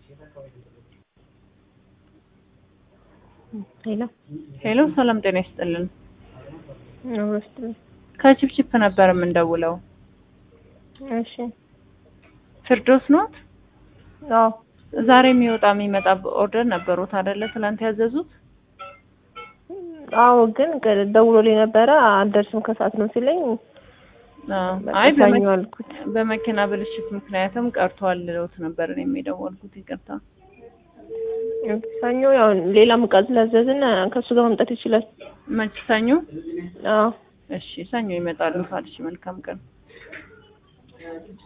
ሄሎ ሄሎ ሰላም ጤና ይስጥልን። ወስጥ ከቺፕቺፕ ነበር የምንደውለው። እሺ ፍርዶስ ኖት? አዎ ዛሬ የሚመጣ ኦርደር ነበሩት አይደለ? ትናንት ያዘዙት? አዎ ግን ደውሎልኝ ነበረ አልደርስም ከሰዓት ነው ሲለኝ አይ በመኪና በመኪና ብልሽት ምክንያትም ቀርቷል ልለውት ነበር እኔ የደወልኩት። ይቅርታ። ሰኞ ያው ሌላ ሙቀት ስለዘዝን ከሱ ጋር መምጣት ይችላል። መች ሰኞ? አዎ እሺ ሰኞ ይመጣሉ ካልሽ መልካም ቀን።